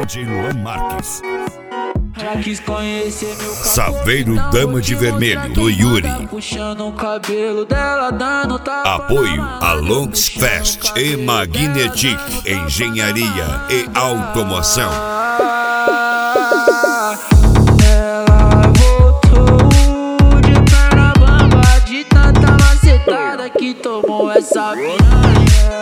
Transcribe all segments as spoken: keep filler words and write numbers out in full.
D J Luan Marques. Ela quis conhecer meu cabelo. Saveiro Dama de Vermelho, do Yuri. Puxando o cabelo dela, dando tapa. Apoio a Longs Fest e Magnetic Engenharia e Automoção. Ela voltou de perna bamba, de tanta macetada que tomou essa piranha.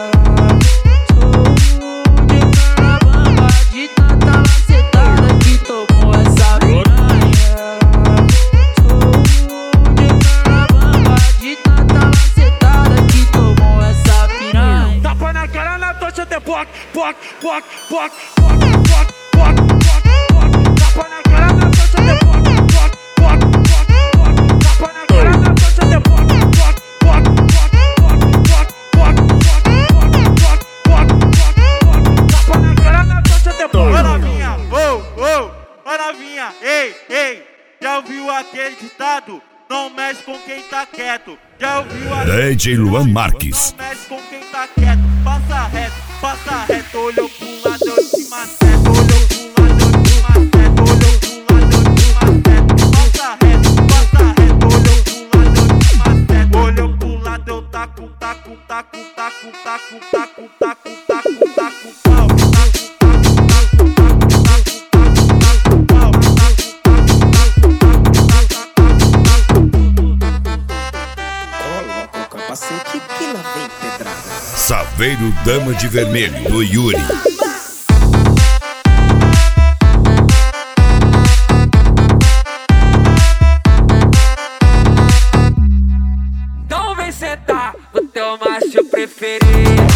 Poc, poc, poc, poc, poc, poc, poc, poc, poc. Tapa na cara na tocha de poc, poc, poc, poc, poc. Tapa na cara na tocha de poc, poc, poc, poc, poc, poc, poc, poc, poc, poc. Tapa na cara na tocha de poc. Ô novinha, ô, ô, ô novinha, ei, ei. Já ouviu aquele ditado? Não mexe com quem tá quieto. Já ouviu aquele D J Luan Marques. Não mexe com quem tá quieto. Passa reto, passa reto. Olhou pro lado, eu te maceta. Olhou pro lado, eu te maceta. Olhou pro lado, eu te maceta. Passa reto, passa reto. Olhou pro lado, eu te maceta. Olhou pro lado, eu taco, taco, taco, taco, taco, taco, taco, taco, taco, pau. Capacete que lá vem pedrada. Saveiro Dama de Vermelho, do Yuri. Então vem sentar o teu macho preferido.